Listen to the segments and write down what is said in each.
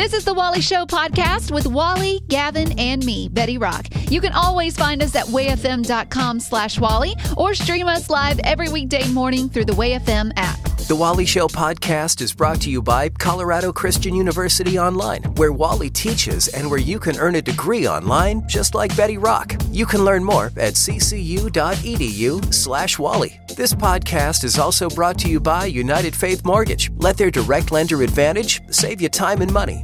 This is the Wally Show podcast with Wally, Gavin, and me, Betty Rock. You can always find us at wayfm.com/Wally or stream us live every weekday morning through the WayFM app. The Wally Show podcast is brought to you by Colorado Christian University Online, where Wally teaches and where you can earn a degree online just like Betty Rock. You can learn more at ccu.edu/Wally. This podcast is also brought to you by United Faith Mortgage. Let their direct lender advantage save you time and money.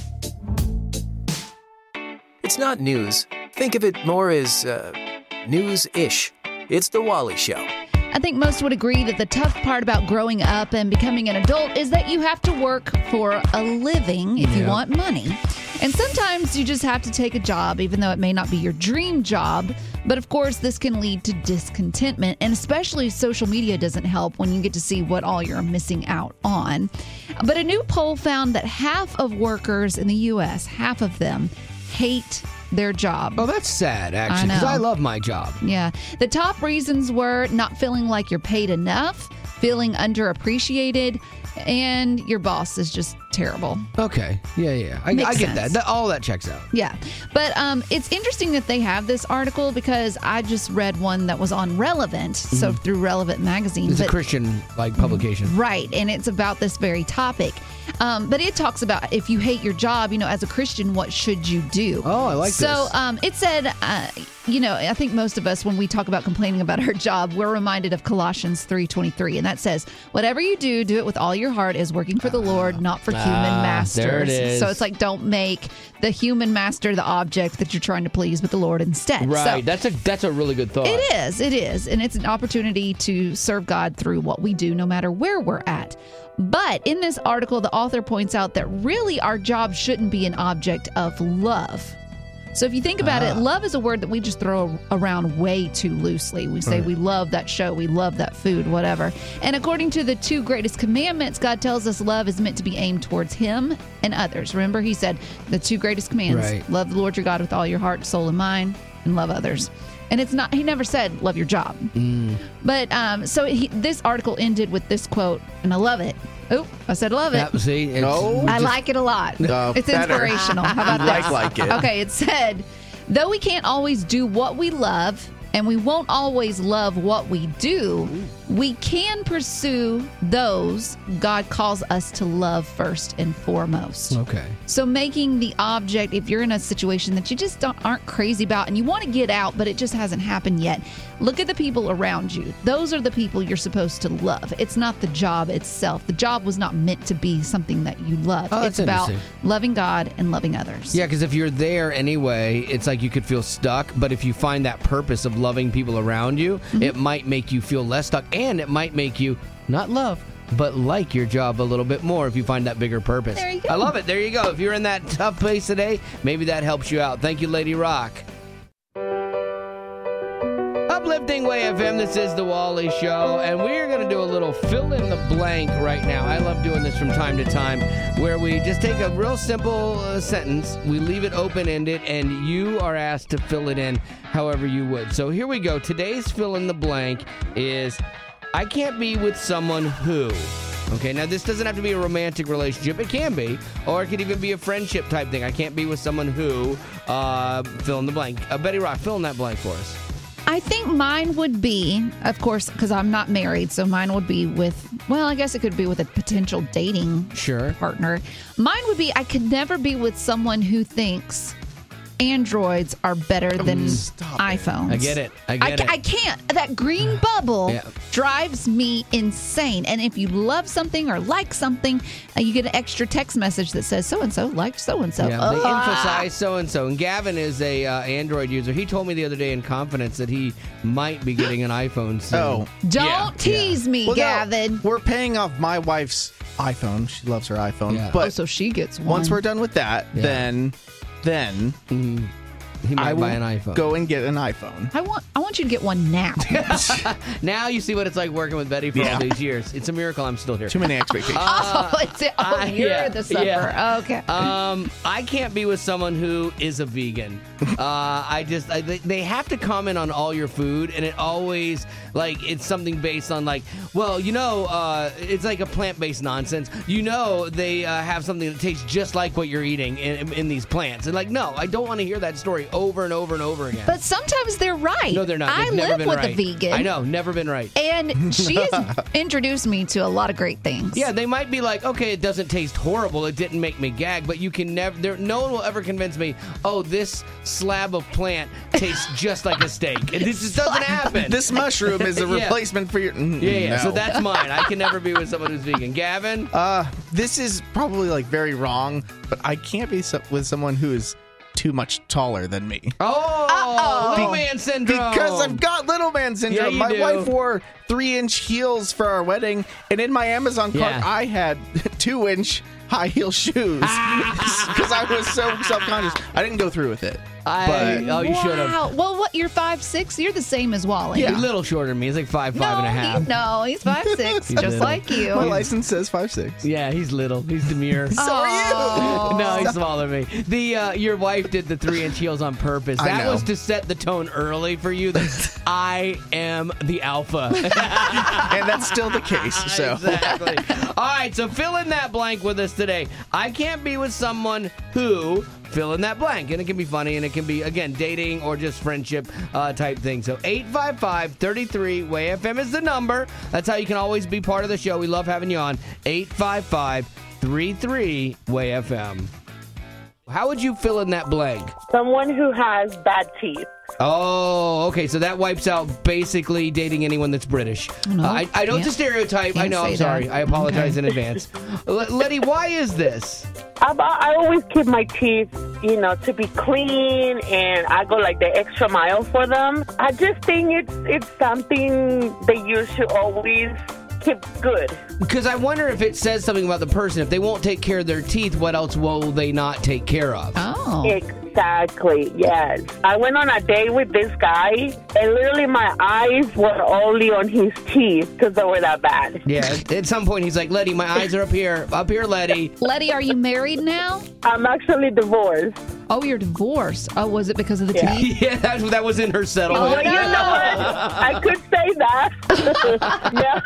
It's not news. Think of it more as news-ish. It's the Wally Show. I think most would agree that the tough part about growing up and becoming an adult is that you have to work for a living if you want money. And sometimes you just have to take a job, even though it may not be your dream job. But of course, this can lead to discontentment. And especially social media doesn't help when you get to see what all you're missing out on. But a new poll found that half of workers in the U.S., half of them, hate their job. Oh, that's sad, actually, because I love my job. Yeah. The top reasons were not feeling like you're paid enough, feeling underappreciated, and your boss is just terrible. Okay. Yeah. I get that. All that checks out. Yeah. But it's interesting that they have this article because I just read one that was on Relevant, so through Relevant magazine. It's a Christian publication. Right. And it's about this very topic. But it talks about if you hate your job, as a Christian, what should you do? Oh, I like this. So it said, I think most of us, when we talk about complaining about our job, we're reminded of Colossians 3:23. And that says, whatever you do it with all your heart as working for the Lord, not for human masters. There it is. So it's like, don't make the human master the object that you're trying to please, but the Lord instead. Right. So, that's a really good thought. It is. And it's an opportunity to serve God through what we do, no matter where we're at. But in this article, the author points out that really our job shouldn't be an object of love. So if you think about it, love is a word that we just throw around way too loosely. We say we love that show, we love that food, whatever. And according to the 2 greatest commandments, God tells us love is meant to be aimed towards Him and others. Remember, He said the 2 greatest commands, love the Lord your God with all your heart, soul, and mind, and love others. And it's not, He never said love your job. But this article ended with this quote, and I love it. Oh, I said love it. Yeah, see, I like it a lot. It's inspirational. How about that? Like it. Okay, it said, though we can't always do what we love, and we won't always love what we do, we can pursue those God calls us to love first and foremost. Okay. So making the object, if you're in a situation that you just aren't crazy about and you want to get out, but it just hasn't happened yet, look at the people around you. Those are the people you're supposed to love. It's not the job itself. The job was not meant to be something that you love. Oh, it's about loving God and loving others. Yeah, because if you're there anyway, it's like you could feel stuck. But if you find that purpose of loving people around you, it might make you feel less stuck. And it might make you not love, but like your job a little bit more if you find that bigger purpose. There you go. I love it. There you go. If you're in that tough place today, maybe that helps you out. Thank you, Lady Rock. Uplifting Way FM, this is the Wally Show, and we're going to do a little fill in the blank right now. I love doing this from time to time, where we just take a real simple sentence, we leave it open-ended, and you are asked to fill it in however you would. So here we go. Today's fill in the blank is, I can't be with someone who... Okay, now this doesn't have to be a romantic relationship. It can be, or it could even be a friendship type thing. I can't be with someone who, fill in the blank. Betty Rock, fill in that blank for us. I think mine would be, of course, because I'm not married, so mine would be with, well, I guess it could be with a potential dating partner. Mine would be, I could never be with someone who thinks Androids are better than iPhones. I get it. I can't. That green bubble drives me insane. And if you love something or like something, you get an extra text message that says so-and-so liked so-and-so. Yeah, they emphasize so-and-so. And Gavin is a Android user. He told me the other day in confidence that he might be getting an iPhone soon. Don't tease me, Gavin. No, we're paying off my wife's iPhone. She loves her iPhone. Yeah. But so she gets one. Once we're done with that, then He might I buy will an iPhone. go and get an iPhone. I want you to get one now. Now you see what it's like working with Betty for Yeah. all these years. It's a miracle I'm still here. Too many expectations. You're yeah, the sufferer. yeah. Okay. I can't be with someone who is a vegan. They have to comment on all your food, and it always it's something based on it's like a plant-based nonsense. They have something that tastes just like what you're eating in these plants, and no, I don't want to hear that story over and over and over again. But sometimes they're right. No, they're not. I They've never live been with right. a vegan. I know, never been right. And she has introduced me to a lot of great things. Yeah, they might be like, okay, it doesn't taste horrible. It didn't make me gag, but you can never. No one will ever convince me. Oh, this slab of plant tastes just like a steak. It just doesn't happen. This mushroom is a Yeah. replacement for your. Yeah. No. So that's mine. I can never be with someone who's vegan. Gavin. This is probably very wrong, but I can't be with someone who is too much taller than me. Little man syndrome. Because I've got little man syndrome. Yeah, you My do. wife wore 3-inch heels for our wedding, and in my Amazon cart, Yeah. I had 2-inch high heel shoes because I was so self-conscious. I didn't go through with it. You should have. Wow. Well, what? You're 5'6"? You're the same as Wally. He's a little shorter than me. He's like 5'5" and a half. He's 5'6", just little. like you. My license says 5'6". Yeah, he's little. He's demure. So are you. No, he's smaller than me. Your wife did the 3-inch heels on purpose. I That know. was to set the tone early for you that I am the alpha. And that's still the case. So Exactly. All right, so fill in that blank with us today. I can't be with someone who fill in that blank. And it can be funny, and it can be, again, dating or just friendship type thing. So 855-33-WAY-FM is the number. That's how you can always be part of the show. We love having you on. 855-33-WAY-FM. How would you fill in that blank? Someone who has bad teeth. Oh, okay. So that wipes out basically dating anyone that's British. No, I know it's a stereotype. I can't know. I'm say sorry. that. I apologize in advance. Letty, why is this? I always keep my teeth, to be clean, and I go the extra mile for them. I just think it's something that you should always keep good. Because I wonder if it says something about the person. If they won't take care of their teeth, what else will they not take care of? Oh. Exactly, yes. I went on a date with this guy, and literally my eyes were only on his teeth because they were that bad. Yeah, at some point he's like, Letty, my eyes are up here, Letty. Letty, are you married now? I'm actually divorced. Oh, you're divorced. Oh, was it because of the Yeah. teeth? Yeah, that was in her settlement. Oh, you know what? I could say that. Yeah.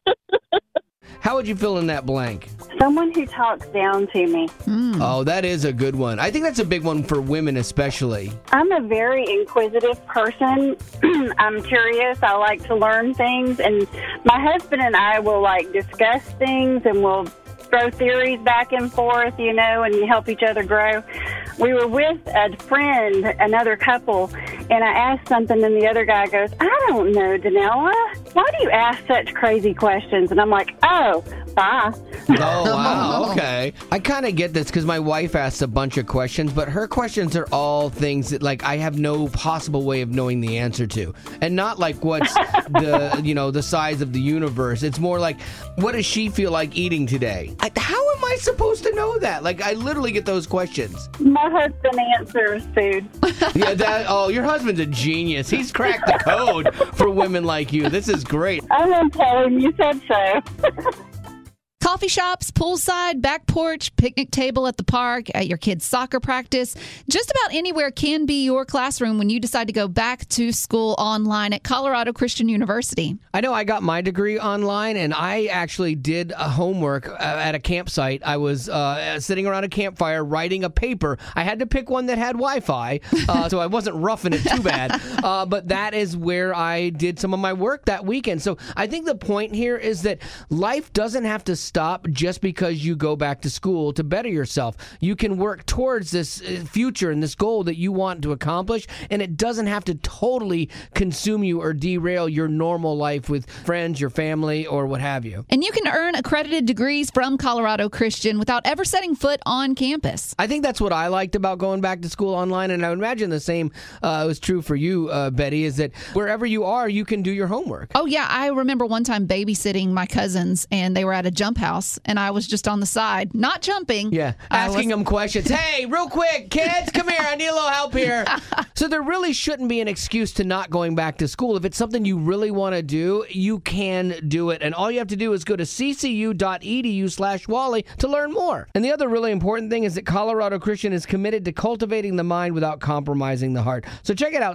How would you fill in that blank? Someone who talks down to me. Oh, that is a good one. I think that's a big one for women especially. I'm a very inquisitive person. I'm curious. I like to learn things. And my husband and I will discuss things, and we'll throw theories back and forth, and help each other grow. We were with a friend, another couple, and I asked something, and the other guy goes, I don't know, Danella. Why do you ask such crazy questions? And I'm like, oh, bye. Oh, wow. Okay. I kind of get this because my wife asks a bunch of questions, but her questions are all things that, I have no possible way of knowing the answer to. And not what's the size of the universe. It's more what does she feel like eating today? How am I supposed to know that? I literally get those questions. My husband answers food. Yeah, your husband's a genius. He's cracked the code for women like you. This is great. I won't tell him you said so. Coffee shops, poolside, back porch, picnic table at the park, at your kid's soccer practice. Just about anywhere can be your classroom when you decide to go back to school online at Colorado Christian University. I know I got my degree online, and I actually did a homework at a campsite. I was sitting around a campfire writing a paper. I had to pick one that had Wi-Fi, so I wasn't roughing it too bad. But that is where I did some of my work that weekend. So I think the point here is that life doesn't have to stop just because you go back to school to better yourself. You can work towards this future and this goal that you want to accomplish, and it doesn't have to totally consume you or derail your normal life with friends, your family, or what have you. And you can earn accredited degrees from Colorado Christian without ever setting foot on campus. I think that's what I liked about going back to school online, and I would imagine the same was true for you, Betty, is that wherever you are, you can do your homework. Oh, yeah. I remember one time babysitting my cousins, and they were at a jump house. house, and I was just on the side, not jumping. Yeah, asking them questions. Hey, real quick, kids, come here. I need a little help here. So there really shouldn't be an excuse to not going back to school. If it's something you really want to do, you can do it. And all you have to do is go to ccu.edu/Wally to learn more. And the other really important thing is that Colorado Christian is committed to cultivating the mind without compromising the heart. So check it out,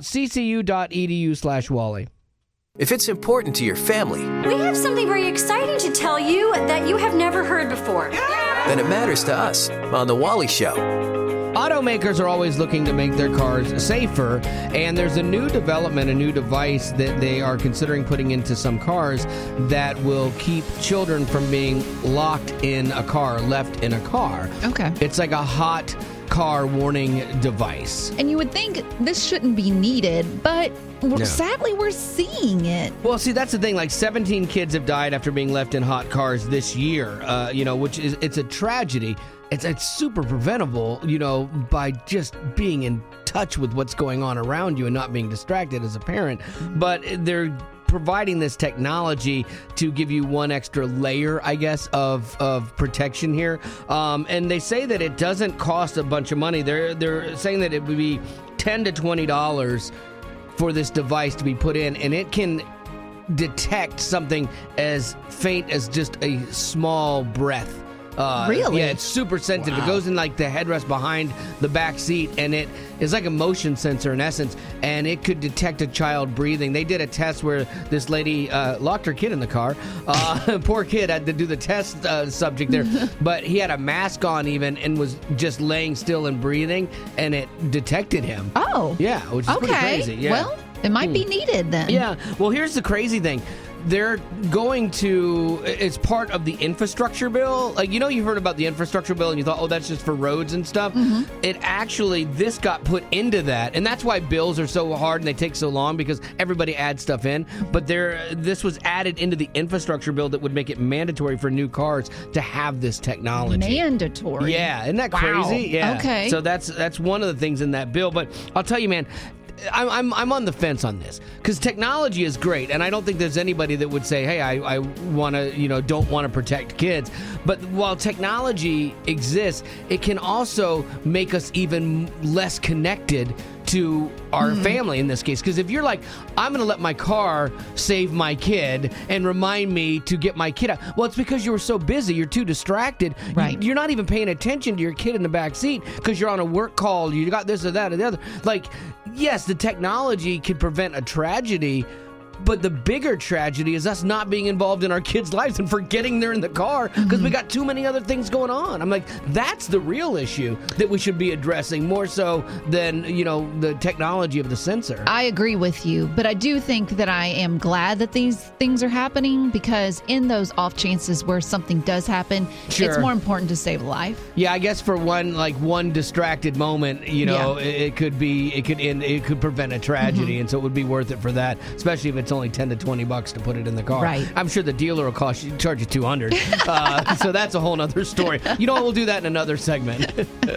ccu.edu/Wally. If it's important to your family, We have something very exciting to tell you that you have never heard before. then it matters to us on The Wally Show. Automakers are always looking to make their cars safer, and there's a new development, a new device that they are considering putting into some cars that will keep children from being locked in a car, left in a car. Okay. It's like a hot car warning device. And you would think this shouldn't be needed, but sadly we're seeing it. Well, see, that's the thing. Like 17 kids have died after being left in hot cars this year, which is, it's a tragedy. It's super preventable, by just being in touch with what's going on around you and not being distracted as a parent. But they're providing this technology to give you one extra layer, I guess, of protection here. And they say that it doesn't cost a bunch of money. They're saying that it would be $10 to $20 for this device to be put in, and it can detect something as faint as just a small breath. Really? Yeah, it's super sensitive. It goes in like the headrest behind the back seat, and it is like a motion sensor in essence, and it could detect a child breathing. They did a test where this lady locked her kid in the car. Poor kid had to do the test subject there, but he had a mask on even and was just laying still and breathing, and it detected him. Oh. Yeah, which is pretty Okay. crazy. Yeah. Well, it might be needed then. Yeah. Well, here's the crazy thing. They're going to, it's part of the infrastructure bill. Like, you heard about the infrastructure bill and you thought, oh, that's just for roads and stuff. Mm-hmm. It actually, this got put into that. And that's why bills are so hard and they take so long, because everybody adds stuff in. But this was added into the infrastructure bill that would make it mandatory for new cars to have this technology. Mandatory. Yeah. Isn't that Wow. crazy? Yeah. Okay. So that's one of the things in that bill. But I'll tell you, man, I'm on the fence on this, because technology is great, and I don't think there's anybody that would say, hey, I want to, don't want to protect kids. But while technology exists, it can also make us even less connected to our family in this case. Because if you're like, I'm going to let my car save my kid and remind me to get my kid out. Well, it's because you were so busy. You're too distracted. Right. You're not even paying attention to your kid in the back seat because you're on a work call. You got this or that or the other. Like, yes, the technology could prevent a tragedy, but the bigger tragedy is us not being involved in our kids' lives and forgetting they're in the car because we got too many other things going on. I'm like, that's the real issue that we should be addressing more so than, the technology of the sensor. I agree with you, but I do think that I am glad that these things are happening, because in those off chances where something does happen, Sure. it's more important to save a life. Yeah, I guess for one distracted moment, it could prevent a tragedy, and so it would be worth it for that, especially if it's only $10 to $20 to put it in the car. Right. I'm sure the dealer will charge you $200. So that's a whole other story. You know what? We'll do that in another segment.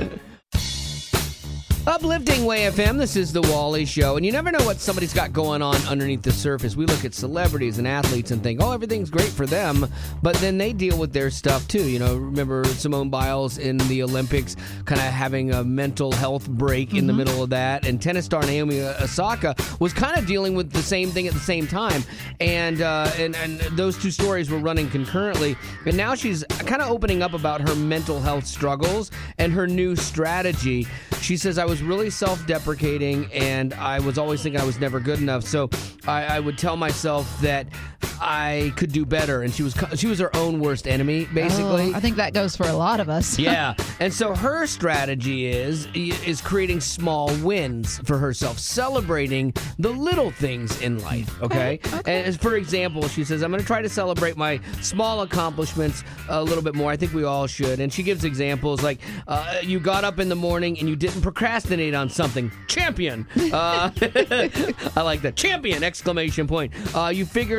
Uplifting Way FM, this is The Wally Show, and you never know what somebody's got going on underneath the surface. We look at celebrities and athletes and think, oh, everything's great for them, but then they deal with their stuff too. Remember Simone Biles in the Olympics kind of having a mental health break in the middle of that, and tennis star Naomi Osaka was kind of dealing with the same thing at the same time, and those two stories were running concurrently, and now she's kind of opening up about her mental health struggles and her new strategy. She says, I was really self-deprecating, and I was always thinking I was never good enough. So I would tell myself that I could do better. And she was her own worst enemy, basically. Oh, I think that goes for a lot of us. Yeah. And so her strategy is creating small wins for herself, celebrating the little things in life, okay? And for example, she says, I'm going to try to celebrate my small accomplishments a little bit more. I think we all should. And she gives examples like, you got up in the morning and you didn't procrastinate on something. Champion! I like that. Champion! Exclamation point. You figured out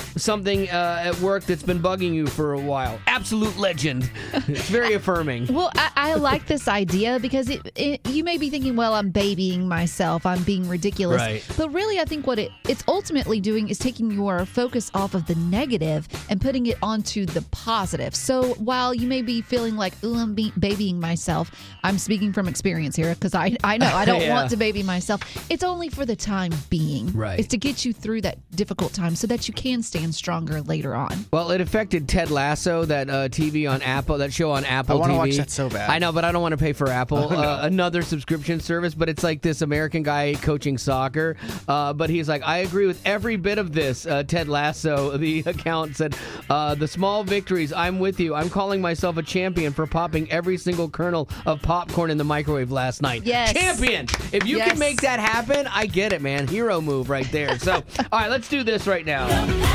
something at work that's been bugging you for a while. Absolute legend. It's very affirming. Well, I like this idea because you may be thinking, well, I'm babying myself. I'm being ridiculous. Right. But really, I think what it's ultimately doing is taking your focus off of the negative and putting it onto the positive. So while you may be feeling like, ooh, I'm babying myself, I'm speaking from experience here because I know I don't want to baby myself. It's only for the time being. Right. It's to get you through that difficult time so that you can stand stronger later on. Well, it affected Ted Lasso, that TV on Apple, that show on Apple TV. I want to watch that so bad. I know, but I don't want to pay for Apple. Another subscription service, but it's like this American guy coaching soccer. But he's like, I agree with every bit of this. Ted Lasso, the account said, the small victories, I'm with you. I'm calling myself a champion for popping every single kernel of popcorn in the microwave last night. Yes. Champion! If you can make that happen, I get it, man. Hero move right there. So, all right, let's do this right now.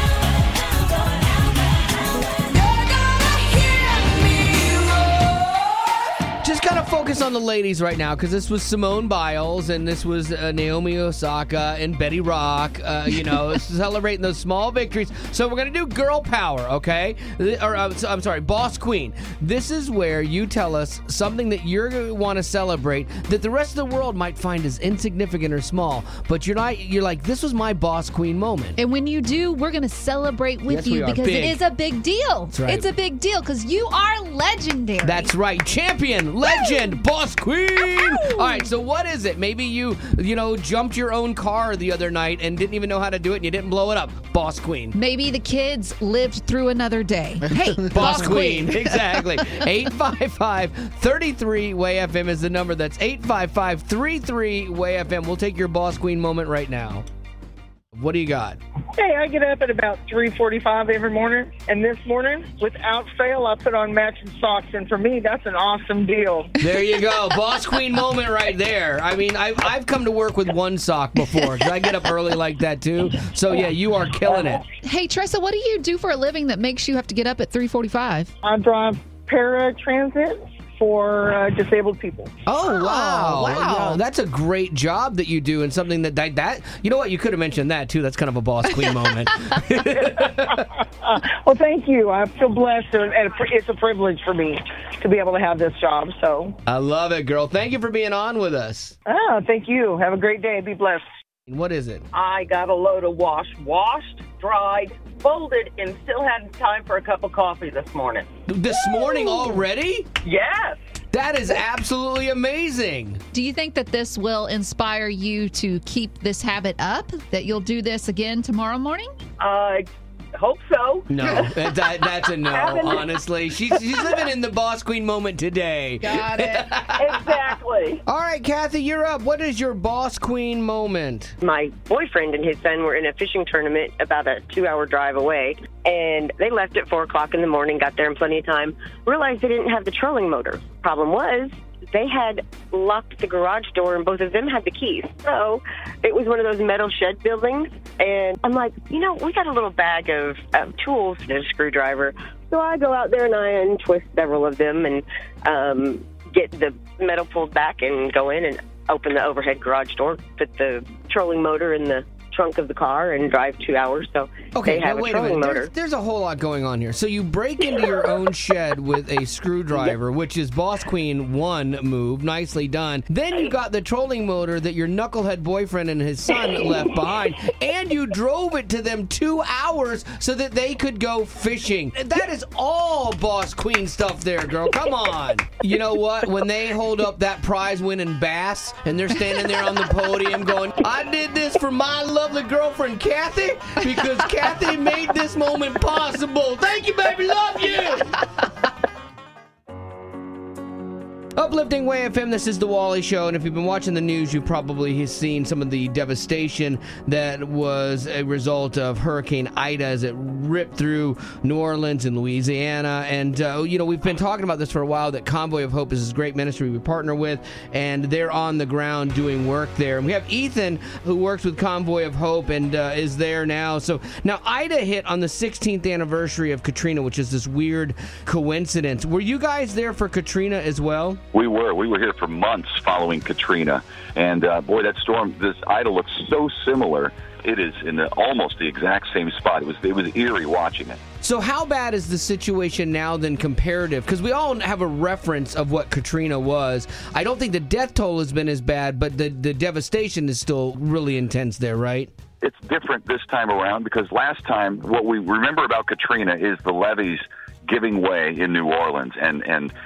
Just kind of focus on the ladies right now, because this was Simone Biles and this was Naomi Osaka and Betty Rock, celebrating those small victories. So we're going to do girl power, okay? I'm sorry, boss queen. This is where you tell us something that you're going to want to celebrate that the rest of the world might find as insignificant or small, but you're like, this was my boss queen moment. And when you do, we're going to celebrate with you because it is a big deal. That's right. It's a big deal because you are legendary. That's right. Champion, legend, boss queen. All right, so what is it? Maybe you jumped your own car the other night and didn't even know how to do it and you didn't blow it up. Boss queen. Maybe the kids lived through another day. Hey, boss queen. Exactly. 855-33-WAY-FM is the number. That's 855-33-WAY-FM. We'll take your boss queen moment right now. What do you got? Hey, I get up at about 3:45 every morning, and this morning, without fail, I put on matching socks, and for me, that's an awesome deal. There you go. Boss queen moment right there. I mean, I've come to work with one sock before, because I get up early like that, too. So, yeah, you are killing it. Hey, Tressa, what do you do for a living that makes you have to get up at 3:45? I drive paratransit for disabled people. Oh, wow. Wow. That's a great job that you do, and something that you know what, you could have mentioned that too. That's kind of a boss queen moment. Well, thank you. I feel blessed, and it's a privilege for me to be able to have this job. So I love it, girl. Thank you for being on with us. Oh, thank you. Have a great day. Be blessed. What is it? I got a load of washed, dried, folded, and still had time for a cup of coffee this morning. This morning already? Yes. That is absolutely amazing. Do you think that this will inspire you to keep this habit up, that you'll do this again tomorrow morning? Hope so. No, that's a no, honestly. She's living in the boss queen moment today. Got it. Exactly. All right, Kathy, you're up. What is your boss queen moment? My boyfriend and his son were in a fishing tournament about a 2-hour drive away, and they left at 4 o'clock in the morning, got there in plenty of time, realized they didn't have the trolling motor. Problem was, they had locked the garage door, and both of them had the keys. So it was one of those metal shed buildings, and I'm like, we got a little bag of tools and a screwdriver. So I go out there and I untwist several of them and get the metal pulled back and go in and open the overhead garage door, put the trolling motor in the trunk of the car and drive 2 hours. So okay, they have wait a trolling a minute. motor. There's a whole lot going on here. So you break into your own shed with a screwdriver, which is Boss Queen 1 move. Nicely done. Then you got the trolling motor that your knucklehead boyfriend and his son left behind, and you drove it to them 2 hours so that they could go fishing. That is all Boss Queen stuff there, girl. Come on. You know what? When they hold up that prize-winning bass and they're standing there on the podium going, I did this for my lovely girlfriend, Kathy, because Kathy made this moment possible. Thank you, baby. Love you. Uplifting Way FM, this is The Wally Show, and if you've been watching the news, you probably have seen some of the devastation that was a result of Hurricane Ida as it ripped through New Orleans and Louisiana, and we've been talking about this for a while, that Convoy of Hope is this great ministry we partner with, and they're on the ground doing work there, and we have Ethan, who works with Convoy of Hope and is there now. So now Ida hit on the 16th anniversary of Katrina, which is this weird coincidence. Were you guys there for Katrina as well? We were here for months following Katrina, and boy, that storm, this Ida looks so similar it is in almost the exact same spot. It was eerie watching it. So how bad is the situation now then comparative? Because we all have a reference of what Katrina was. I don't think the death toll has been as bad, but the devastation is still really intense there, right? It's different this time around because last time, what we remember about Katrina is the levees giving way in New Orleans, and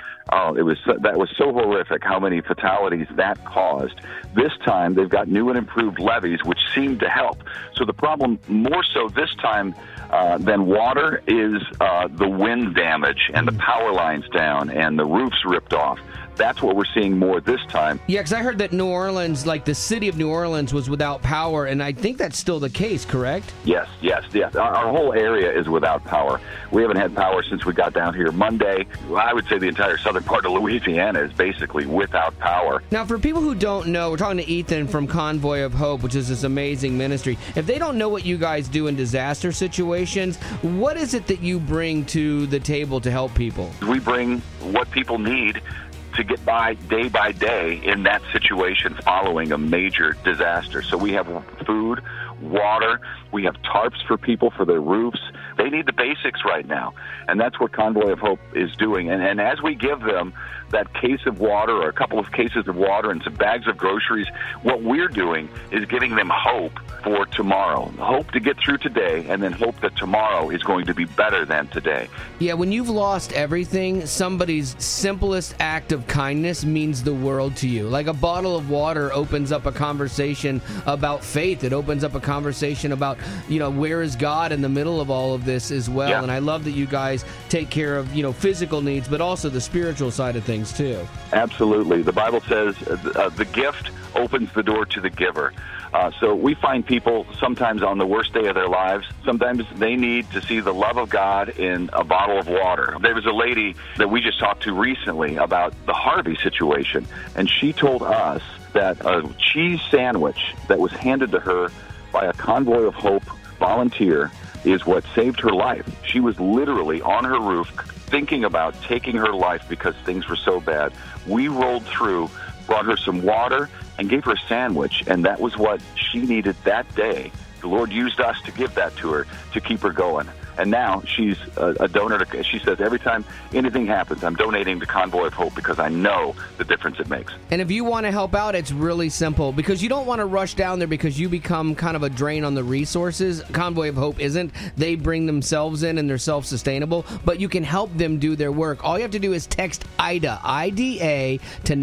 that was so horrific how many fatalities that caused. This time, they've got new and improved levees, which seem to help. So the problem more so this time than water is the wind damage and the power lines down and the roofs ripped off. That's what we're seeing more this time. Yeah, because I heard that New Orleans, like the city of New Orleans, was without power, and I think that's still the case, correct? Yes. Our whole area is without power. We haven't had power since we got down here Monday. I would say the entire southern part of Louisiana is basically without power. Now, for people who don't know, we're talking to Ethan from Convoy of Hope, which is this amazing ministry. If they don't know what you guys do in disaster situations, what is it that you bring to the table to help people? We bring what people need to get by day in that situation following a major disaster. So we have food, water, we have tarps for people for their roofs. They need the basics right now, and that's what Convoy of Hope is doing. And as we give them that case of water or a couple of cases of water and some bags of groceries, what we're doing is giving them hope for tomorrow. Hope to get through today, and then hope that tomorrow is going to be better than today. Yeah, when you've lost everything, somebody's simplest act of kindness means the world to you. Like a bottle of water opens up a conversation about faith. It opens up a conversation about, where is God in the middle of all of this as well. Yeah. And I love that you guys take care of, physical needs, but also the spiritual side of things too. Absolutely. The Bible says the gift opens the door to the giver. So we find people sometimes on the worst day of their lives, sometimes they need to see the love of God in a bottle of water. There was a lady that we just talked to recently about the Harvey situation, and she told us that a cheese sandwich that was handed to her by a Convoy of Hope volunteer is what saved her life. She was literally on her roof thinking about taking her life because things were so bad. We rolled through, brought her some water, and gave her a sandwich, and that was what she needed that day. The Lord used us to give that to her to keep her going. And now she's a donor. She says, every time anything happens, I'm donating to Convoy of Hope because I know the difference it makes. And if you want to help out, it's really simple because you don't want to rush down there because you become kind of a drain on the resources. Convoy of Hope isn't. They bring themselves in and they're self-sustainable, but you can help them do their work. All you have to do is text IDA, I-D-A, to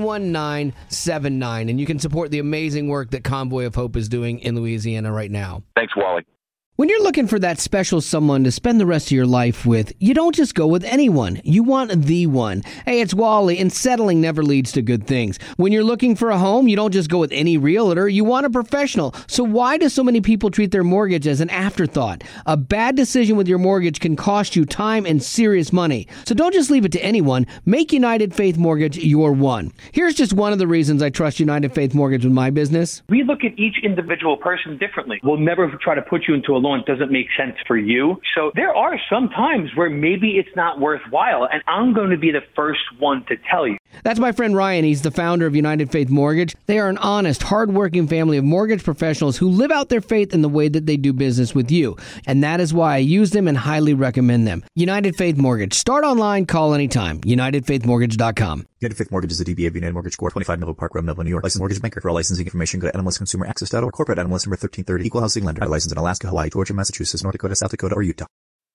91979, and you can support the amazing work that Convoy of Hope is doing in Louisiana right now. Thanks, Wally. When you're looking for that special someone to spend the rest of your life with, you don't just go with anyone. You want the one. Hey, it's Wally, and settling never leads to good things. When you're looking for a home, you don't just go with any realtor. You want a professional. So why do so many people treat their mortgage as an afterthought? A bad decision with your mortgage can cost you time and serious money. So don't just leave it to anyone. Make United Faith Mortgage your one. Here's just one of the reasons I trust United Faith Mortgage with my business. We look at each individual person differently. We'll never try to put you into a loan that doesn't make sense for you. So there are some times where maybe it's not worthwhile, and I'm going to be the first one to tell you. That's my friend Ryan. He's the founder of United Faith Mortgage. They are an honest, hardworking family of mortgage professionals who live out their faith in the way that they do business with you. And that is why I use them and highly recommend them. United Faith Mortgage. Start online, call anytime. UnitedFaithMortgage.com. United Faith Mortgage is a DBA of United Mortgage Corp. 25 Melville Park Road, Melville, New York. Licensed mortgage banker. For all licensing information, go to NMLSConsumerAccess.org. Corporate NMLS number 1330. Equal housing lender. License in Alaska, Hawaii, Georgia, Massachusetts, North Dakota, South Dakota, or Utah.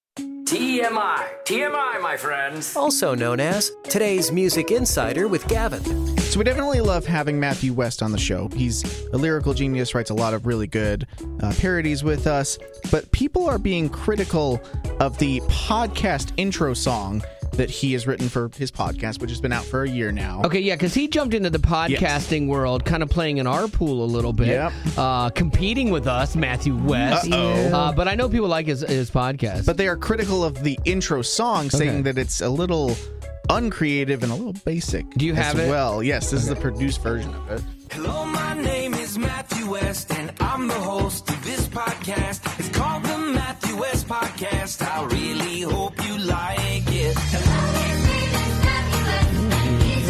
TMI, my friends. Also known as Today's Music Insider with Gavin. So we definitely love having Matthew West on the show. He's a lyrical genius, writes a lot of really good parodies with us. But people are being critical of the podcast intro song that he has written for his podcast, which has been out for a year now. Okay, yeah, because he jumped into the podcasting world, kind of playing in our pool a little bit, competing with us, Matthew West. But I know people like his podcast. But they are critical of the intro song, saying that it's a little uncreative and a little basic. Do you have it? Well, yes, this is the produced version of it. Hello, my name is Matthew West, and I'm the host of this podcast. It's called the Matthew West Podcast. I really hope you like it. Has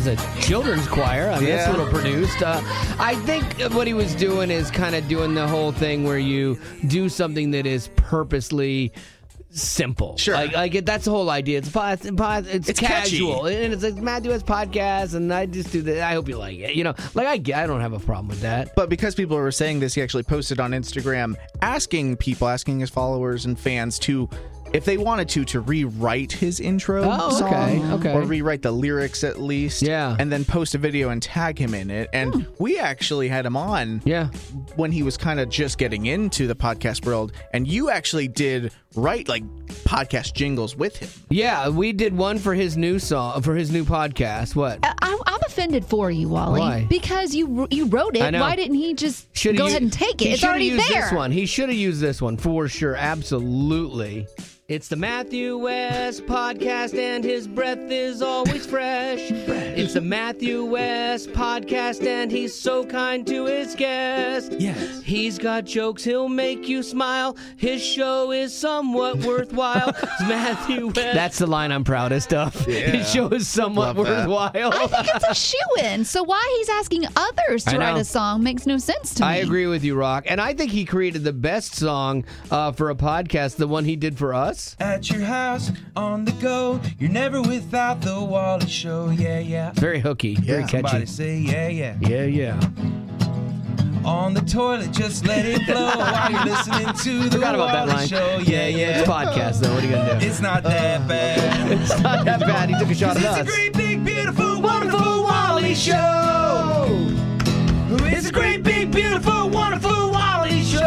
has a children's choir. I mean, that's a little produced. I think what he was doing is kind of doing the whole thing where you do something that is purposely simple. Sure. Like that's the whole idea. It's casual. Catchy. And it's like Matthew S. Podcast, and I just do that. I hope you like it. You know, like I don't have a problem with that. But because people were saying this, he actually posted on Instagram asking his followers and fans to, if they wanted to rewrite his intro song, okay. or rewrite the lyrics at least, and then post a video and tag him in it. And we actually had him on when he was kind of just getting into the podcast world, and you actually did write like podcast jingles with him. Yeah, we did one for his new song, for his new podcast. What? I'm offended for you, Wally. Why? Because you wrote it. I know. Why didn't he just go ahead and take it? It's already used there. This one. He should have used this one for sure. Absolutely. It's the Matthew West Podcast, and his breath is always fresh. It's the Matthew West Podcast, and he's so kind to his guests. Yes. He's got jokes, he'll make you smile. His show is somewhat worthwhile. It's Matthew West. That's the line I'm proudest of. Yeah. His show is somewhat worthwhile. I think it's a shoo-in. So why he's asking others to write a song makes no sense to me. I agree with you, Rock. And I think he created the best song for a podcast, the one he did for us. At your house, on the go, you're never without the Wally Show, yeah. Very hooky, very catchy. Somebody say, yeah. Yeah. On the toilet, just let it flow while you're listening to the Wally Show, yeah. It's podcast, though. What are you going to do? It's not that bad. It's not that bad. He took a shot at us. It's a great, big, beautiful, wonderful Wally Show. It's a great, big, beautiful, wonderful Wally Show.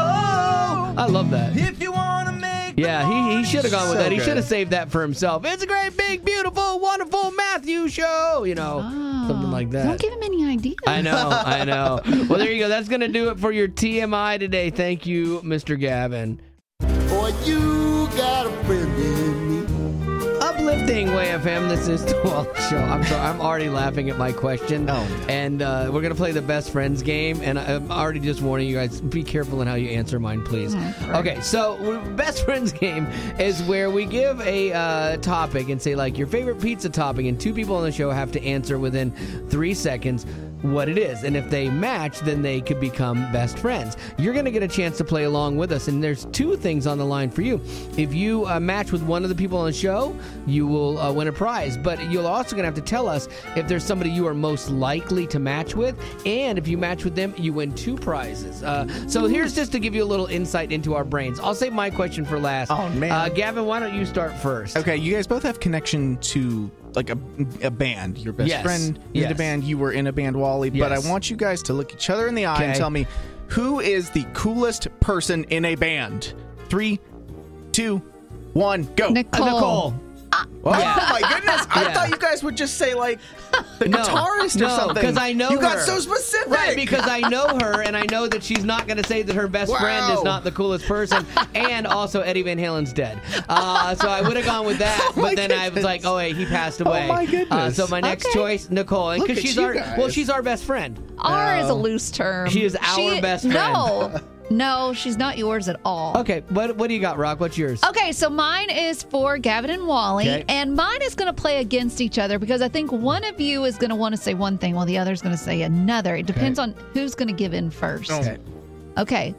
I love that. If you want to make he should have gone with So that. He good. should have saved that for himself. It's a great, big, beautiful, wonderful Matthew Show. You know, something like that. Don't give him any ideas. I know. Well, there you go. That's going to do it for your TMI today. Thank you, Mr. Gavin. Boy, you got a friend in me. Uplifting Way FM. This is the Wally Show. I'm sorry. I'm already laughing at my question. And we're going to play the best friends game. And I'm already just warning you guys, be careful in how you answer mine, please. Okay, so best friends game is where we give a topic and say, like, your favorite pizza topping. And two people on the show have to answer within 3 seconds what it is. And if they match, then they could become best friends. You're going to get a chance to play along with us. And there's two things on the line for you. If you match with one of the people on the show, you will win a prize. But you're also going to have to tell us if there's somebody you are most likely to match with. And if you match with them, you win 2 prizes. So here's just to give you a little insight into our brains. I'll save my question for last. Oh, man. Gavin, why don't you start first? Okay, you guys both have connection to like a band. Your best friend is in a band. You were in a band, Wally. But I want you guys to look each other in the eye and tell me who is the coolest person in a band. 3, 2, 1, go. Nicole. Oh my goodness! I thought you guys would just say like the guitarist or something. Because I know you her. got so specific. Right, because I know her, and I know that she's not going to say that her best friend is not the coolest person, and also Eddie Van Halen's dead. So I would have gone with that, but then I was like, oh wait, he passed away. Oh my goodness! So my next choice, Nicole, Look because at she's you our guys. she's our best friend. R is a loose term. She is our best friend. No, she's not yours at all. Okay, what do you got, Rock? What's yours? Okay, so mine is for Gavin and Wally, and mine is going to play against each other because I think one of you is going to want to say one thing while the other is going to say another. It depends on who's going to give in first. Okay.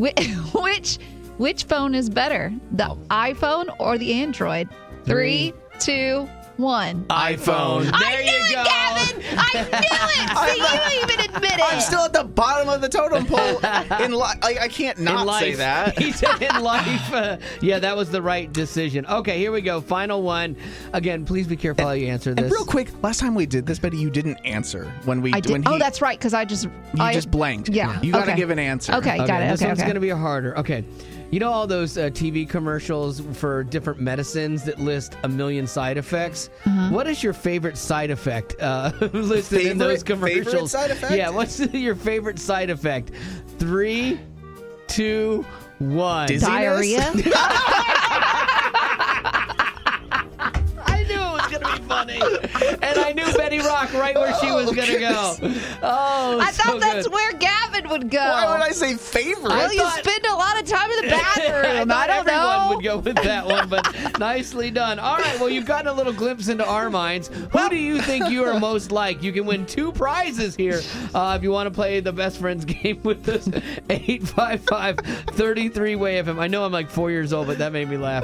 Which phone is better, the iPhone or the Android? 3, 2, 1. iPhone. There you go. Gavin! I knew it! See, you even admit it. I'm still at the bottom of the totem pole. I can't not say that. He said in life. Yeah, that was the right decision. Okay, here we go. Final one. Again, please be careful how you answer this. And real quick, last time we did this, Betty, you didn't answer when we. I did. When that's right, because I just blanked. Yeah. You got to give an answer. Okay, got it. This one's going to be harder. Okay. You know all those TV commercials for different medicines that list a million side effects? What is your favorite side effect listed in those commercials? Favorite side effect? Yeah, what's your favorite side effect? 3, 2, 1. Diarrhea. I knew it was going to be funny. And I knew Betty Rock right where she was going to go. Oh, I thought that's good. where Gavin would go. Why would I say favorite? Well, you spend a lot of time in the bathroom. I don't everyone know. would go with that one, but nicely done. All right, well, you've gotten a little glimpse into our minds. Who do you think you are most like? You can win 2 prizes here if you want to play the Best Friends game with us. 855-33-WAY-FM. I know I'm like 4 years old, but that made me laugh.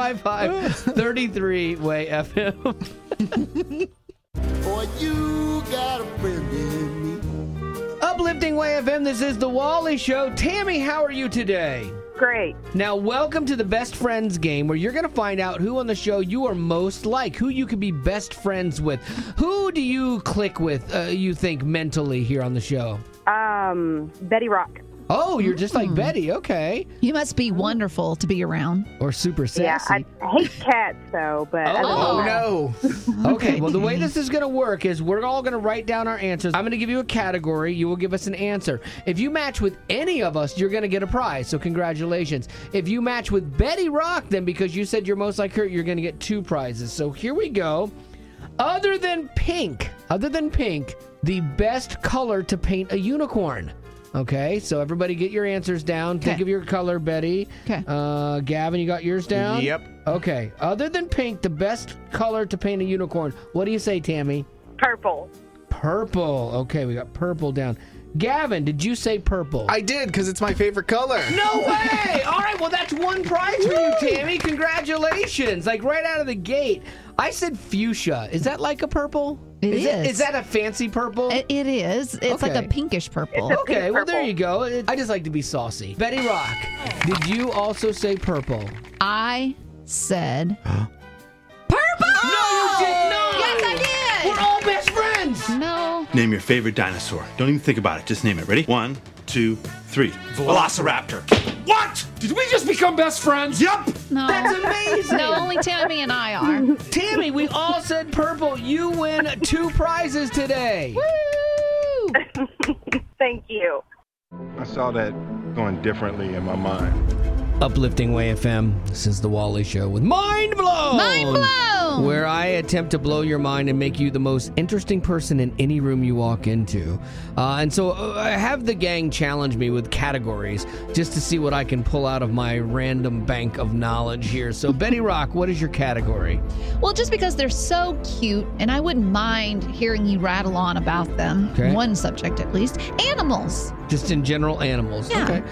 855-33-WAY-FM. For you got a friend in me. Uplifting Way FM, this is The Wally Show. Tammy, how are you today? Great. Now, welcome to the Best Friends game, where you're going to find out who on the show you are most like, who you could be best friends with. Who do you click with, you think, mentally here on the show? Betty Rock. Oh, you're just like Betty. Okay. You must be wonderful to be around. Or super sassy. Yeah, I hate cats, though, but... no. Okay, well, the way this is going to work is we're all going to write down our answers. I'm going to give you a category. You will give us an answer. If you match with any of us, you're going to get a prize, so congratulations. If you match with Betty Rock, then because you said you're most like her, you're going to get 2 prizes. So here we go. Other than pink, the best color to paint a unicorn. Okay, so everybody get your answers down. Think of your color, Betty. Okay. Gavin, you got yours down? Yep. Okay. Other than pink, the best color to paint a unicorn. What do you say, Tammy? Purple. Purple. Okay, we got purple down. Gavin, did you say purple? I did, because it's my favorite color. No way! All right, well, that's 1 prize for you, Tammy. Congratulations. Like, right out of the gate. I said fuchsia. Is that like a purple? It is. Is that a fancy purple? It is. It's like Okay. a pinkish purple. Okay, well, there you go. I just like to be saucy. Betty Rock, did you also say purple? I said purple. No, you did not. Yes, I did. We're all best friends. No. Name your favorite dinosaur. Don't even think about it. Just name it. Ready? 1, 2, 3. Velociraptor. What? Did we just become best friends? Yep. No. That's amazing. No, only Tammy and I are. Tammy, we all said purple. You win 2 prizes today. Woo! Thank you. I saw that going differently in my mind. Uplifting Way FM. This is The Wally Show with Mind Blown. Mind blown. Where I attempt to blow your mind and make you the most interesting person in any room you walk into. And so I have the gang challenge me with categories just to see what I can pull out of my random bank of knowledge here. So, Betty Rock, what is your category? Well, just because they're so cute, and I wouldn't mind hearing you rattle on about them. Okay. One subject at least. Animals. Just in general, animals. Yeah. Okay.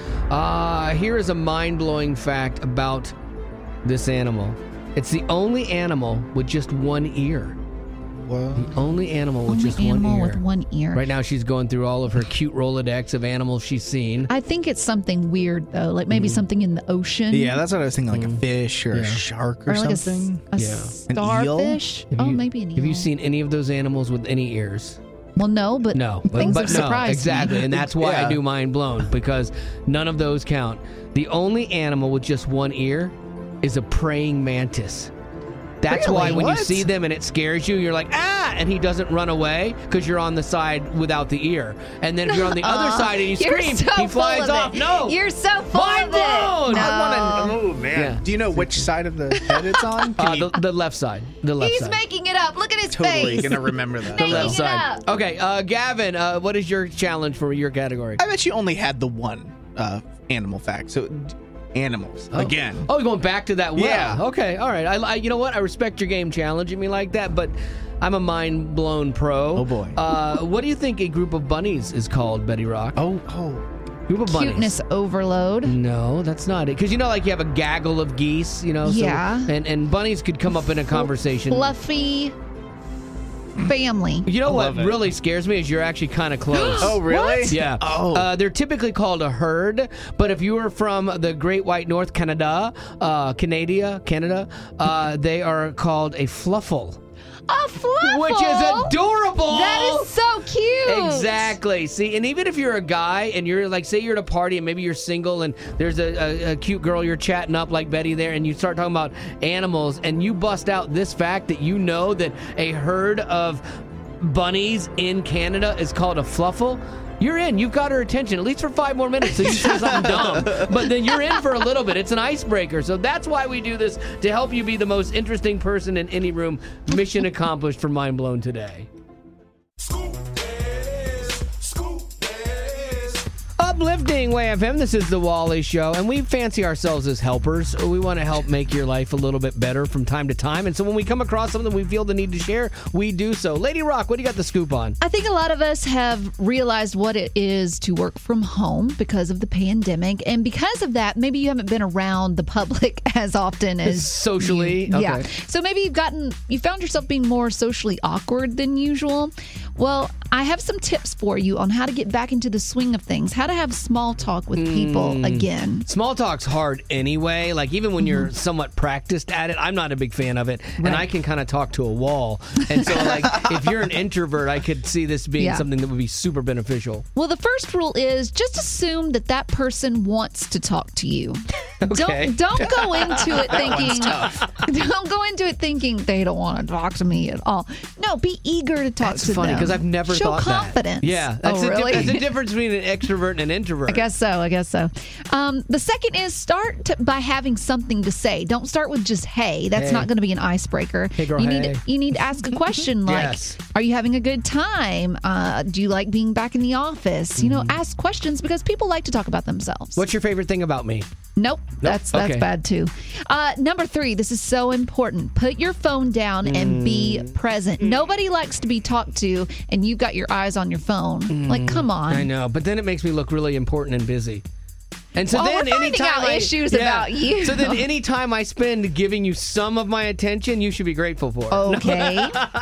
Here is a mind-blowing fact about this animal. It's the only animal with just 1 ear. Whoa. The only animal with Only just animal 1 ear. with 1 ear. Right now, she's going through all of her cute Rolodex of animals she's seen. I think it's something weird, though. Like maybe something in the ocean. Yeah, that's what I was thinking, like a fish or a shark or Or like something. a Yeah. starfish. Have Oh, you- maybe an eel. Have you seen any of those animals with any ears? Well, no, but No, things but have no, surprised exactly, me. and that's why Yeah. I do mind blown, because none of those count. The only animal with just 1 ear is a praying mantis. That's Really? why when you What? see them and it scares you, you're like, ah, and he doesn't run away because you're on the side without the ear. And then if you're on the other side and you You're scream, so he flies full of off. it. No. You're so full Mind of it. blown. No. Oh, man. Yeah. Do you know which side of the head it's on? Can you- The left side. The left He's side. making it up. Look at his totally face. gonna remember that. The Making left it side. up. Okay, Gavin, what is your challenge for your category? I bet you only had the one animal fact. So animals again. Oh, going back to that well. Yeah. Okay. All right. I you know what? I respect your game challenging me like that, but I'm a mind blown pro. Oh, boy. What do you think a group of bunnies is called, Betty Rock? Oh. Group of bunnies. Cuteness overload. No, that's not it. Because you know, like you have a gaggle of geese, you know. So, Yeah. And bunnies could come up in a conversation. Fluffy family. You know what love it. really scares me is you're actually kind of close. Oh, really? What? Yeah. Oh. They're typically called a herd, but if you were from the Great White North, Canada, they are called a fluffle. A fluffle. Which is adorable. That is so cute. Exactly. See, and even if you're a guy and you're like, say you're at a party and maybe you're single and there's a cute girl you're chatting up like Betty there, and you start talking about animals and you bust out this fact that you know that a herd of bunnies in Canada is called a fluffle, you're in. You've got her attention, at least for 5 more minutes, so you say something dumb. But then you're in for a little bit. It's an icebreaker. So that's why we do this, to help you be the most interesting person in any room. Mission accomplished for Mind Blown today. Uplifting Way FM, this is the Wally Show, and we fancy ourselves as helpers. We want to help make your life a little bit better from time to time, and so when we come across something we feel the need to share, we do so. Lady Rock, what do you got the scoop on? I think a lot of us have realized what it is to work from home because of the pandemic, and because of that, maybe you haven't been around the public as often as socially. Yeah. Okay. So maybe you found yourself being more socially awkward than usual. Well, I have some tips for you on how to get back into the swing of things, how to have small talk with people again. Small talk's hard anyway. Like, even when you're somewhat practiced at it, I'm not a big fan of it. Right. And I can kind of talk to a wall. And so, like, if you're an introvert, I could see this being something that would be super beneficial. Well, the first rule is just assume that person wants to talk to you. Okay. Don't go into it That one's thinking tough. don't go into it thinking they don't want to talk to me at all. No, be eager to talk to them. That's funny, because I've never Show thought confidence. that. Yeah. That's really? That's the difference between an extrovert and an introvert. I guess so. The second is start by having something to say. Don't start with just hey. That's Hey. not going to be an icebreaker. Hey, girl, you need to ask a question like, Yes. are you having a good time? Do you like being back in the office? Ask questions because people like to talk about themselves. What's your favorite thing about me? Nope. That's Okay. bad too. Number 3, this is so important. Put your phone down and be present. Nobody likes to be talked to and you've got your eyes on your phone. Like, come on. I know, but then it makes me look really important and busy. And so Well, then we're finding anytime out issues about you. So then any time I spend giving you some of my attention, you should be grateful for. Okay.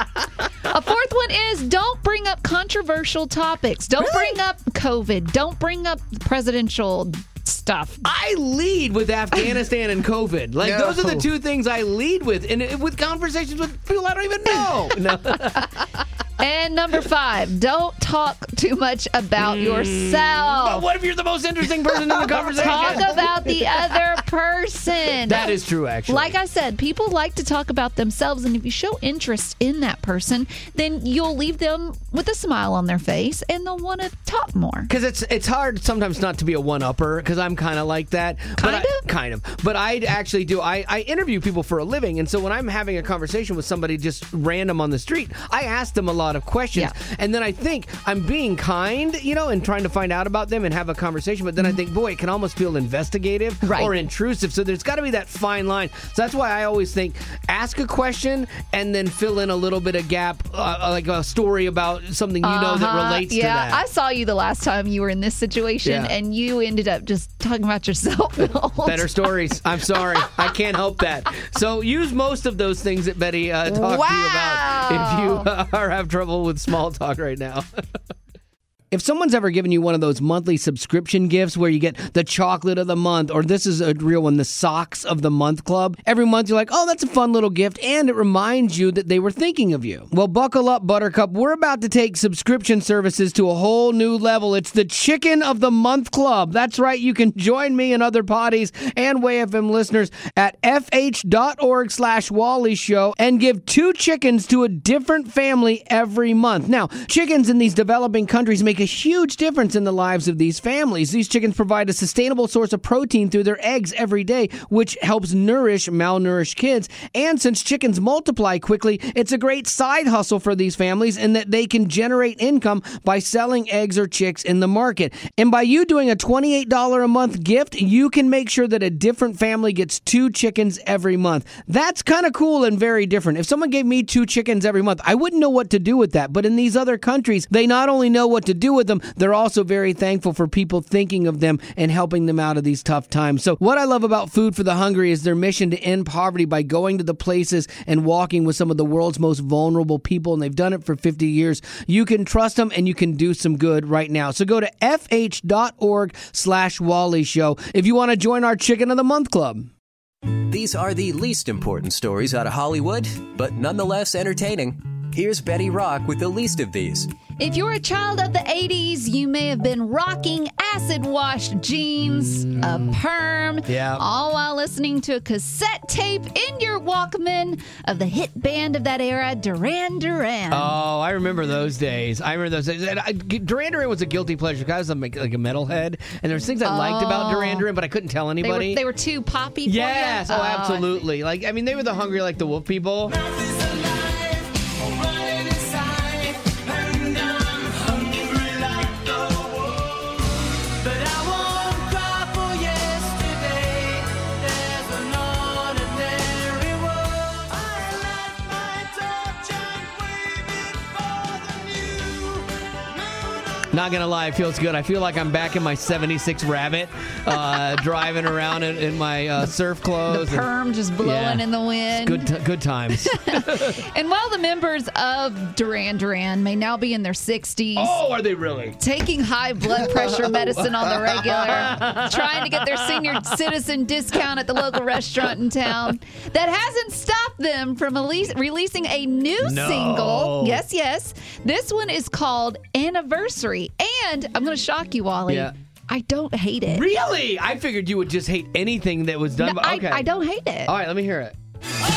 A fourth one is don't bring up controversial topics. Don't bring up COVID. Don't bring up presidential stuff. I lead with Afghanistan and COVID. Like, No. those are the two things I lead with. And with conversations with people I don't even know. No. And number 5, don't talk too much about yourself. But what if you're the most interesting person in the conversation? Talk about the other person. That is true, actually. Like I said, people like to talk about themselves, and if you show interest in that person, then you'll leave them with a smile on their face, and they'll want to talk more. Because it's hard sometimes not to be a one-upper, because I'm kind of like that. Kind of. But I actually do. I interview people for a living, and so when I'm having a conversation with somebody just random on the street, I ask them a lot of questions, and then I think I'm being kind, and trying to find out about them and have a conversation, but then I think, boy, it can almost feel investigative or intrusive, so there's got to be that fine line. So that's why I always think, ask a question and then fill in a little bit of gap, like a story about something that relates to that. I saw you the last time you were in this situation, and you ended up just talking about yourself. Better stories. I'm sorry. I can't help that. So use most of those things that Betty talked to you about if you have trouble with small talk right now. If someone's ever given you one of those monthly subscription gifts where you get the chocolate of the month, or this is a real one, the socks of the month club, every month you're like, oh, that's a fun little gift, and it reminds you that they were thinking of you. Well, buckle up, Buttercup. We're about to take subscription services to a whole new level. It's the Chicken of the Month Club. That's right. You can join me and other potties and Way FM listeners at fh.org/Wally Show and give 2 chickens to a different family every month. Now, chickens in these developing countries make a huge difference in the lives of these families. These chickens provide a sustainable source of protein through their eggs every day, which helps nourish malnourished kids. And since chickens multiply quickly, it's a great side hustle for these families in that they can generate income by selling eggs or chicks in the market. And by you doing a $28 a month gift, you can make sure that a different family gets 2 chickens every month. That's kind of cool and very different. If someone gave me 2 chickens every month, I wouldn't know what to do with that. But in these other countries, they not only know what to do with them, they're also very thankful for people thinking of them and helping them out of these tough times. So what I love about Food for the Hungry is their mission to end poverty by going to the places and walking with some of the world's most vulnerable people, and they've done it for 50 years. You can trust them and you can do some good right now. So go to fh.org/Wally Show if you want to join our Chicken of the Month Club. These are the least important stories out of Hollywood, but nonetheless entertaining. Here's Betty Rock with the least of these. If you're a child of the 80s, you may have been rocking acid-washed jeans, a perm, all while listening to a cassette tape in your Walkman of the hit band of that era, Duran Duran. Oh, I remember those days. And Duran Duran was a guilty pleasure because I was like a metalhead, and there was things I liked about Duran Duran, but I couldn't tell anybody. They were too poppy for you? Yes, absolutely. They were the Hungry Like the Wolf people. Not gonna lie, it feels good. I feel like I'm back in my '76 Rabbit, driving around in my surf clothes. The perm just blowing in the wind. Good times. And while the members of Duran Duran may now be in their 60s, are they really taking high blood pressure medicine on the regular, trying to get their senior citizen discount at the local restaurant in town, that hasn't stopped them from releasing a new single. Yes. This one is called Anniversary. And I'm going to shock you, Wally. Yeah. I don't hate it. Really? I figured you would just hate anything that was done. No, Okay. I don't hate it. All right, let me hear it.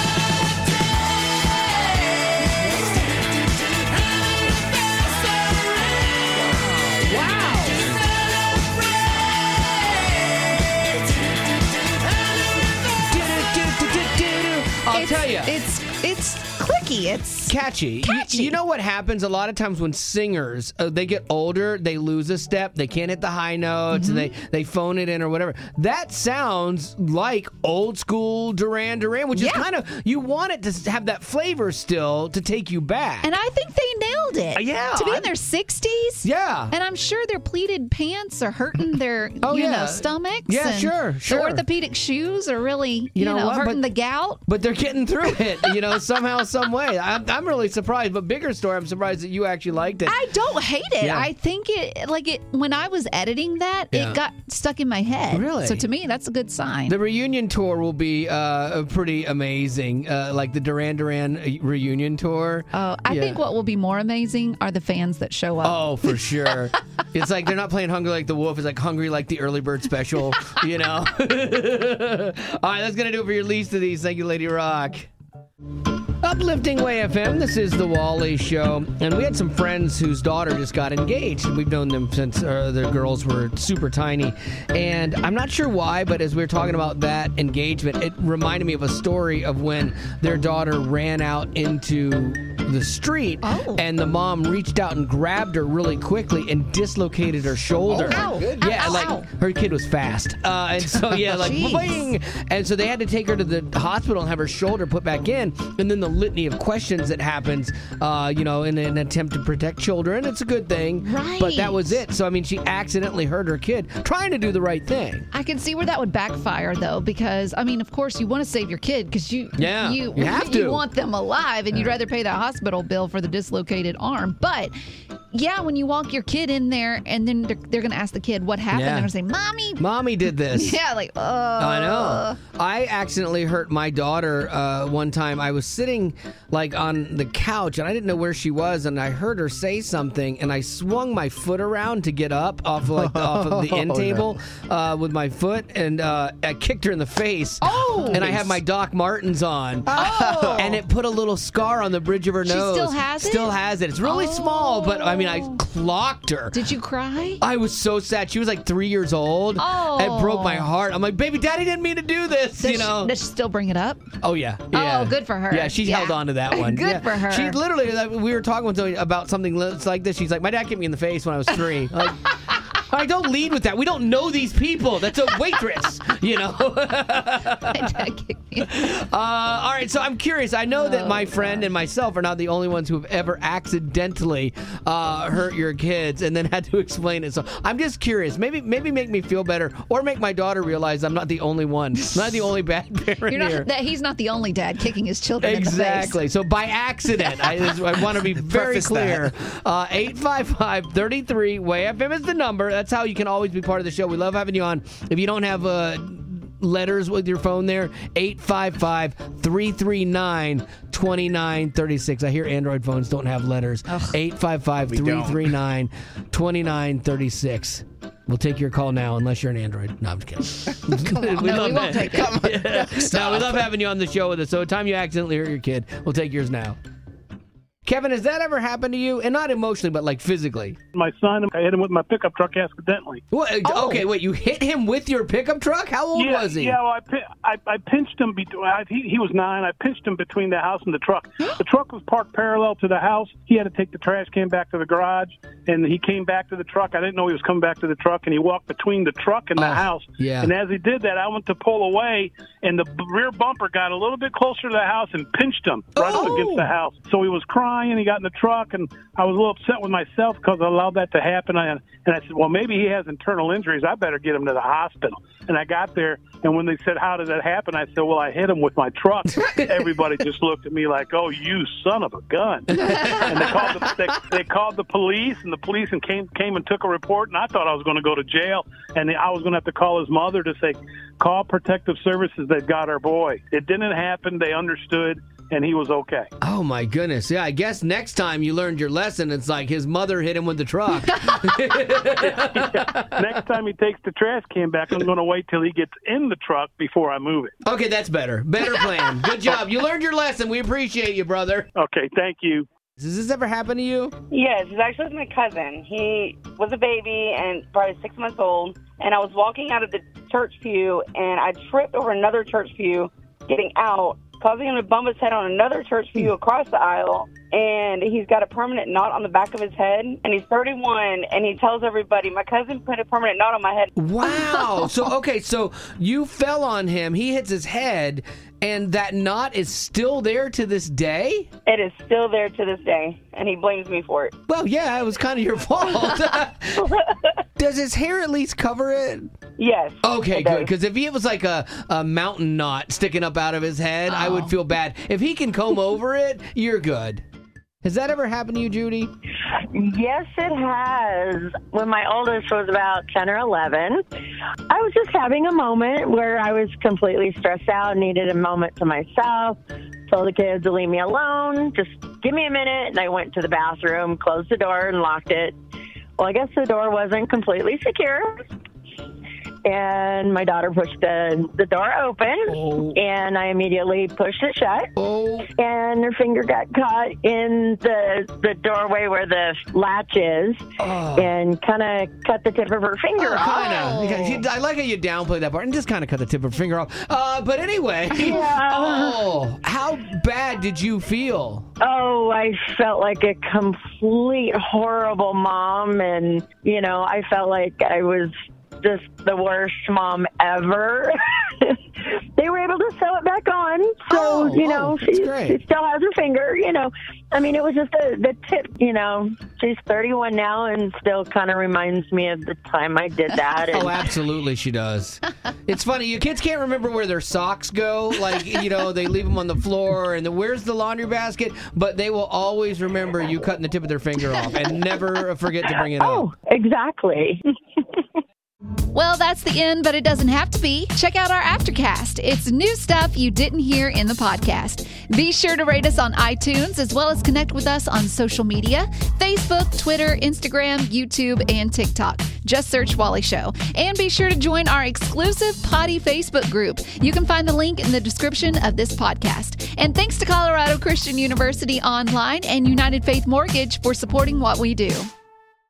I'll tell you. It's clicky. It's catchy. You know what happens a lot of times when singers, they get older, they lose a step, they can't hit the high notes, and they phone it in or whatever. That sounds like old school Duran Duran, which is kind of, you want it to have that flavor still to take you back. And I think they nailed it. To be in their 60s. Yeah. And I'm sure their pleated pants are hurting their stomachs. Yeah, and sure. The orthopedic shoes are really, you know hurting the gout. But they're getting through it, somehow, some way. I'm really surprised. But bigger story, I'm surprised that you actually liked it. I don't hate it. Yeah. I think it when I was editing that, it got stuck in my head. Really? So to me, that's a good sign. The reunion tour will be pretty amazing, like the Duran Duran reunion tour. I think what will be more amazing are the fans that show up. Oh, for sure. It's like they're not playing Hungry Like the Wolf. It's like Hungry Like the Early Bird Special, All right, that's going to do it for your least of these. Thank you, Lady Rock. Uplifting Way FM, this is the Wally Show, and we had some friends whose daughter just got engaged. We've known them since their girls were super tiny, and I'm not sure why, but as we were talking about that engagement, it reminded me of a story of when their daughter ran out into the street, and the mom reached out and grabbed her really quickly and dislocated her shoulder. Her kid was fast, and so boing! And so they had to take her to the hospital and have her shoulder put back in, and then the litany of questions that happens, in an attempt to protect children. It's a good thing, but that was it. So I she accidentally hurt her kid trying to do the right thing. I can see where that would backfire, though, because of course, you want to save your kid because you have to. You want them alive, and you'd rather pay that hospital bill for the dislocated arm. But when you walk your kid in there, and then they're going to ask the kid what happened, they're going to say, "Mommy did this." I know. I accidentally hurt my daughter one time. I was sitting on the couch, and I didn't know where she was, and I heard her say something, and I swung my foot around to get up off of the end table with my foot, and I kicked her in the face. And I had my Doc Martens on, and it put a little scar on the bridge of her nose. Still has it? Still has it. It's really small, but I clocked her. Did you cry? I was so sad. She was 3 years old. It broke my heart. I'm like, baby, Daddy didn't mean to do this. Does she still bring it up? Oh, yeah. Oh, good for her. Yeah, she's held on to that one. Good for her. She literally, we were talking about something like this. She's like, my dad kicked me in the face when I was 3. I don't lead with that. We don't know these people. That's a waitress, My dad kicked me. All right, so I'm curious. I know that my friend and myself are not the only ones who have ever accidentally hurt your kids and then had to explain it. So I'm just curious. Maybe make me feel better, or make my daughter realize I'm not the only one. I'm not the only bad parent here. He's not the only dad kicking his children in the face. Exactly. So by accident, I want to be very clear. 855-33-WAY-FM is the number. That's how you can always be part of the show. We love having you on. If you don't have letters with your phone there? 855-339-2936. I hear Android phones don't have letters. 855-339-2936. We'll take your call now, unless you're an Android. No, I'm just kidding. we won't take it. Come on. No, we love having you on the show with us. So, time you accidentally hurt your kid, we'll take yours now. Kevin, has that ever happened to you? And not emotionally, but like physically. My son, I hit him with my pickup truck accidentally. What? Okay, wait, you hit him with your pickup truck? How old was he? Yeah, well, I pinched him. He was 9. I pinched him between the house and the truck. The truck was parked parallel to the house. He had to take the trash can back to the garage, and he came back to the truck. I didn't know he was coming back to the truck, and he walked between the truck and the house. Yeah. And as he did that, I went to pull away, and the rear bumper got a little bit closer to the house and pinched him right up against the house. So he was crying. He got in the truck, and I was a little upset with myself because I allowed that to happen. And I said, well, maybe he has internal injuries. I better get him to the hospital. And I got there, and when they said, how did that happen? I said, well, I hit him with my truck. Everybody just looked at me like, oh, you son of a gun. And they called the police, and the police came and took a report, and I thought I was going to go to jail. And I was going to have to call his mother to say, call Protective Services. They've got our boy. It didn't happen. They understood. And he was okay. Oh, my goodness. Yeah, I guess next time you learned your lesson, it's like his mother hit him with the truck. Next time he takes the trash can back, I'm going to wait till he gets in the truck before I move it. Okay, that's better. Better plan. Good job. You learned your lesson. We appreciate you, brother. Okay, thank you. Does this ever happen to you? Yes, it's actually with my cousin. He was a baby and probably 6 months old, and I was walking out of the church pew, and I tripped over another church pew getting out, causing him to bump his head on another church pew across the aisle, and he's got a permanent knot on the back of his head, and he's 31, and he tells everybody, my cousin put a permanent knot on my head. Wow. So you fell on him, he hits his head, and that knot is still there to this day? It is still there to this day, and he blames me for it. Well, yeah, it was kind of your fault. Does his hair at least cover it? Yes. Okay, good. Because if it was like a mountain knot sticking up out of his head, I would feel bad. If he can comb over it, you're good. Has that ever happened to you, Judy? Yes, it has. When my oldest was about 10 or 11, I was just having a moment where I was completely stressed out, needed a moment to myself, told the kids to leave me alone, just give me a minute, and I went to the bathroom, closed the door, and locked it. Well, I guess the door wasn't completely secure. And my daughter pushed the door open, and I immediately pushed it shut. And her finger got caught in the doorway where the latch is, and kind of cut the tip of her finger off. I like how you downplay that part and just kind of cut the tip of her finger off. But anyway, how bad did you feel? Oh, I felt like a complete horrible mom, and I felt like I was just the worst mom ever. They were able to sew it back on, so she still has her finger. I mean, it was just the tip. She's 31 now, and still kind of reminds me of the time I did that. Oh, absolutely, she does. It's funny, your kids can't remember where their socks go. Like, they leave them on the floor, and where's the laundry basket? But they will always remember you cutting the tip of their finger off, and never forget to bring it up. Oh, exactly. Well, that's the end, but it doesn't have to be. Check out our Aftercast. It's new stuff you didn't hear in the podcast. Be sure to rate us on iTunes, as well as connect with us on social media, Facebook, Twitter, Instagram, YouTube, and TikTok. Just search Wally Show. And be sure to join our exclusive Potty Facebook group. You can find the link in the description of this podcast. And thanks to Colorado Christian University Online and United Faith Mortgage for supporting what we do.